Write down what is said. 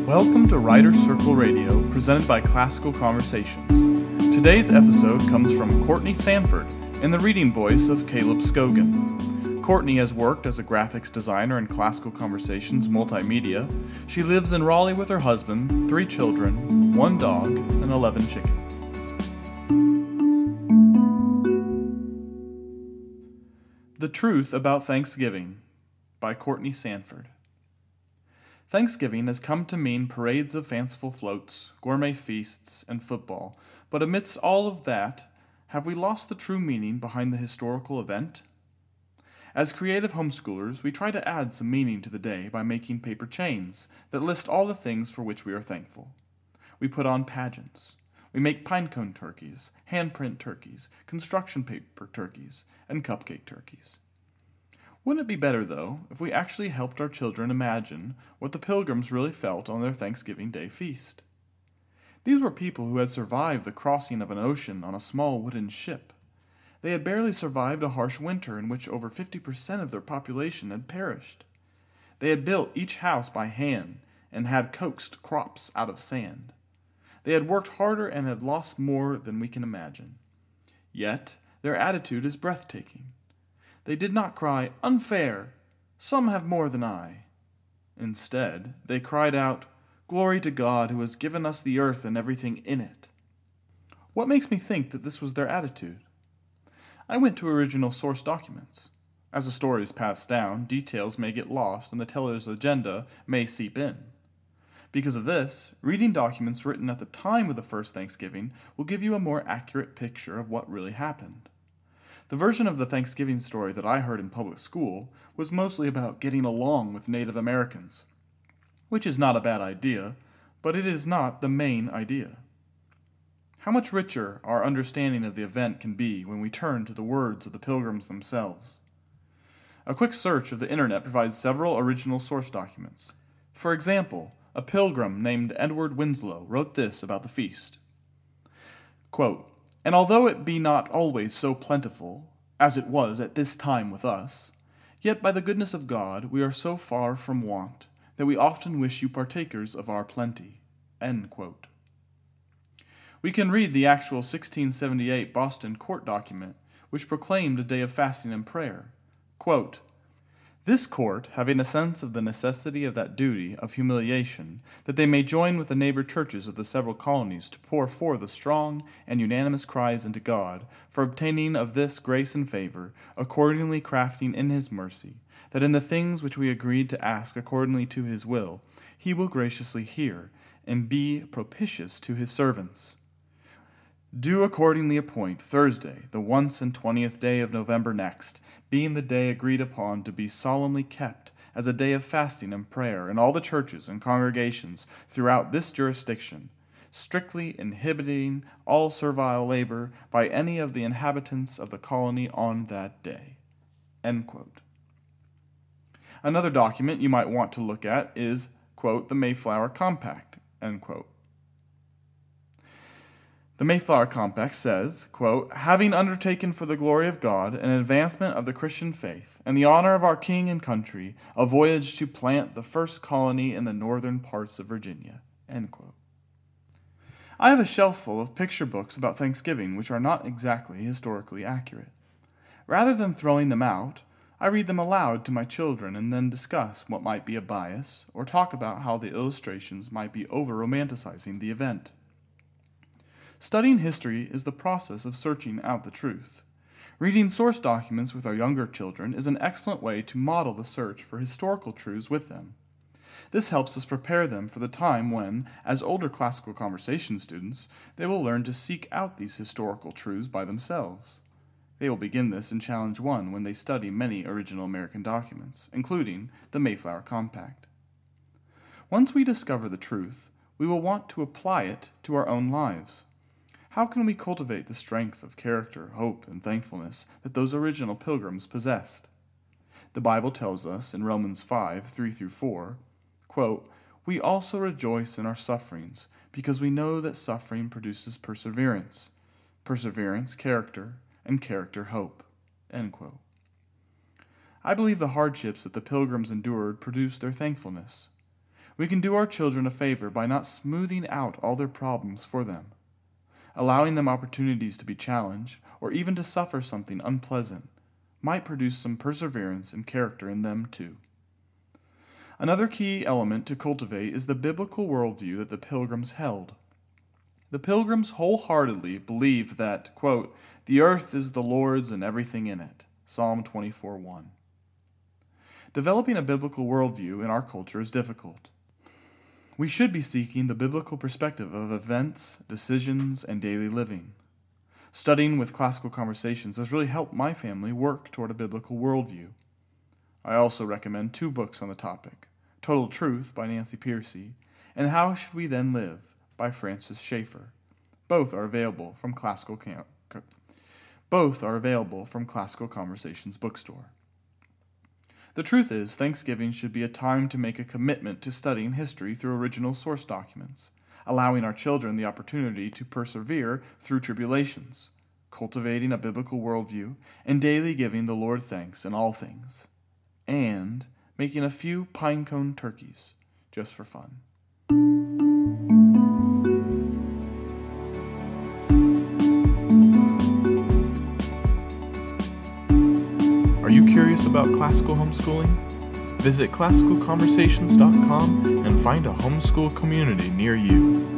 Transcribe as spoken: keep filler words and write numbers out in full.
Welcome to Writer's Circle Radio, presented by Classical Conversations. Today's episode comes from Courtney Sanford in the reading voice of Caleb Scogan. Courtney has worked as a graphics designer in Classical Conversations multimedia. She lives in Raleigh with her husband, three children, one dog, and eleven chickens. The Truth About Thanksgiving by Courtney Sanford. Thanksgiving has come to mean parades of fanciful floats, gourmet feasts, and football, but amidst all of that, have we lost the true meaning behind the historical event? As creative homeschoolers, we try to add some meaning to the day by making paper chains that list all the things for which we are thankful. We put on pageants. We make pinecone turkeys, handprint turkeys, construction paper turkeys, and cupcake turkeys. Wouldn't it be better, though, if we actually helped our children imagine what the Pilgrims really felt on their Thanksgiving Day feast? These were people who had survived the crossing of an ocean on a small wooden ship. They had barely survived a harsh winter in which over fifty percent of their population had perished. They had built each house by hand and had coaxed crops out of sand. They had worked harder and had lost more than we can imagine. Yet, their attitude is breathtaking. They did not cry, "Unfair! Some have more than I." Instead, they cried out, "Glory to God who has given us the earth and everything in it." What makes me think that this was their attitude? I went to original source documents. As the story is passed down, details may get lost and the teller's agenda may seep in. Because of this, reading documents written at the time of the first Thanksgiving will give you a more accurate picture of what really happened. The version of the Thanksgiving story that I heard in public school was mostly about getting along with Native Americans, which is not a bad idea, but it is not the main idea. How much richer our understanding of the event can be when we turn to the words of the Pilgrims themselves. A quick search of the internet provides several original source documents. For example, a pilgrim named Edward Winslow wrote this about the feast. Quote, "And although it be not always so plentiful, as it was at this time with us, yet by the goodness of God we are so far from want, that we often wish you partakers of our plenty." End quote. We can read the actual sixteen seventy-eight Boston court document, which proclaimed a day of fasting and prayer. Quote, "This court, having a sense of the necessity of that duty of humiliation, that they may join with the neighbor churches of the several colonies to pour forth the strong and unanimous cries unto God, for obtaining of this grace and favor, accordingly crafting in his mercy, that in the things which we agreed to ask accordingly to his will, he will graciously hear, and be propitious to his servants. Do accordingly appoint Thursday, the once and twentieth day of November next, being the day agreed upon to be solemnly kept as a day of fasting and prayer in all the churches and congregations throughout this jurisdiction, strictly inhibiting all servile labor by any of the inhabitants of the colony on that day." End quote. Another document you might want to look at is, quote, "the Mayflower Compact," end quote. The Mayflower Compact says, quote, "Having undertaken for the glory of God and advancement of the Christian faith and the honor of our king and country, a voyage to plant the first colony in the northern parts of Virginia." End quote. I have a shelf full of picture books about Thanksgiving which are not exactly historically accurate. Rather than throwing them out, I read them aloud to my children and then discuss what might be a bias or talk about how the illustrations might be over-romanticizing the event. Studying history is the process of searching out the truth. Reading source documents with our younger children is an excellent way to model the search for historical truths with them. This helps us prepare them for the time when, as older classical conversation students, they will learn to seek out these historical truths by themselves. They will begin this in Challenge one when they study many original American documents, including the Mayflower Compact. Once we discover the truth, we will want to apply it to our own lives. How can we cultivate the strength of character, hope, and thankfulness that those original pilgrims possessed? The Bible tells us in Romans five, three through four, quote, "We also rejoice in our sufferings, because we know that suffering produces perseverance, perseverance, character, and character, hope." End quote. I believe the hardships that the Pilgrims endured produced their thankfulness. We can do our children a favor by not smoothing out all their problems for them. Allowing them opportunities to be challenged, or even to suffer something unpleasant, might produce some perseverance and character in them too. Another key element to cultivate is the biblical worldview that the Pilgrims held. The Pilgrims wholeheartedly believed that, quote, "the earth is the Lord's and everything in it," Psalm twenty-four one. Developing a biblical worldview in our culture is difficult. We should be seeking the biblical perspective of events, decisions, and daily living. Studying with Classical Conversations has really helped my family work toward a biblical worldview. I also recommend two books on the topic, Total Truth by Nancy Pearcey and How Should We Then Live by Francis Schaeffer. Both are available from Classical Cam- Both are available from Classical Conversations bookstore. The truth is, Thanksgiving should be a time to make a commitment to studying history through original source documents, allowing our children the opportunity to persevere through tribulations, cultivating a biblical worldview, and daily giving the Lord thanks in all things, and making a few pine cone turkeys just for fun. Are you curious about classical homeschooling? Visit classical conversations dot com and find a homeschool community near you.